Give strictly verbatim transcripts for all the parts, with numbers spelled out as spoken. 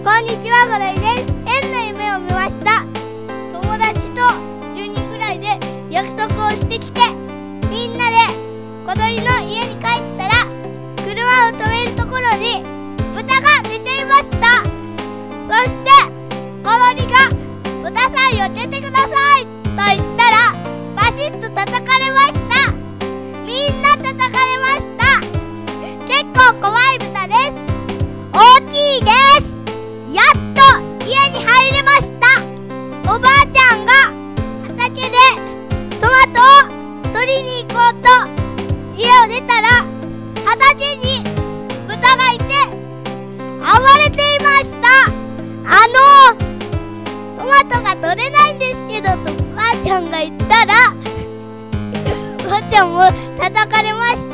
こんにちは、ゴロイです。変な夢を見ました。友達とじゅうにんぐらいで約束をしてきて、みんなで小鳥の家に帰ったら、車を止めるところに豚が寝ていました。そして小鳥が「豚さん避けてください」と言ったら、バシッと叩かれました。みんな叩かれました。結構怖い豚です。大きいです。やっと家に入れました。おばあちゃんが畑でトマトを取りに行こうと家を出たら、畑に豚がいて暴れていました。あのトマトが取れないんですけどとおばあちゃんが言ったらおばあちゃんも叩かれました。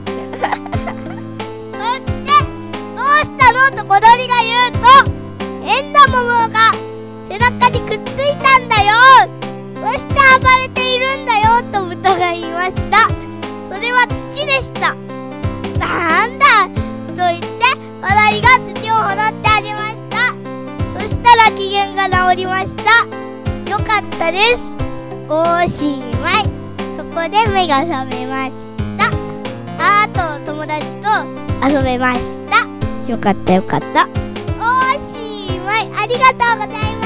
そして「どうしたの?」と小鳥が言うと、変な桃が背中にくっついたんだよ、そして暴れているんだよと豚が言いました。それは土でした。なんだと言って小鳥が土を掘ってあげました。そしたら機嫌が治りました。よかったです。おしまい。そこで目が覚めました。あと友達と遊べました。よかったよかった。おしまい。ありがとうございます。